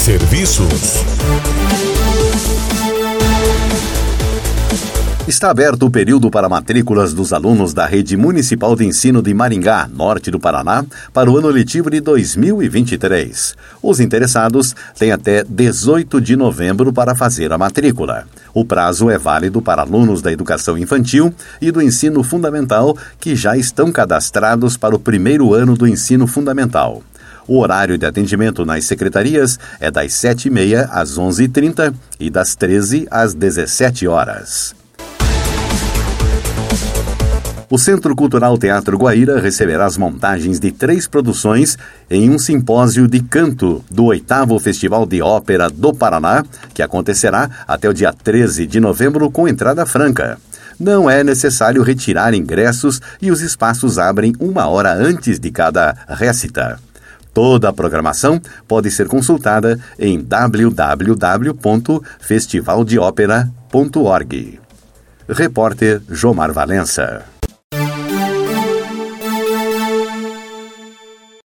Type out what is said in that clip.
Serviços. Está aberto o período para matrículas dos alunos da Rede Municipal de Ensino de Maringá, norte do Paraná, para o ano letivo de 2023. Os interessados têm até 18 de novembro para fazer a matrícula. O prazo é válido para alunos da educação infantil e do ensino fundamental que já estão cadastrados para o primeiro ano do ensino fundamental. O horário de atendimento nas secretarias é das 7h30 às 11h30 e das 13 às 17 horas. O Centro Cultural Teatro Guaíra receberá as montagens de 3 produções em um simpósio de canto do 8º Festival de Ópera do Paraná, que acontecerá até o dia 13 de novembro com entrada franca. Não é necessário retirar ingressos e os espaços abrem 1 hora antes de cada récita. Toda a programação pode ser consultada em www.festivaldeopera.org. Repórter Jomar Valença.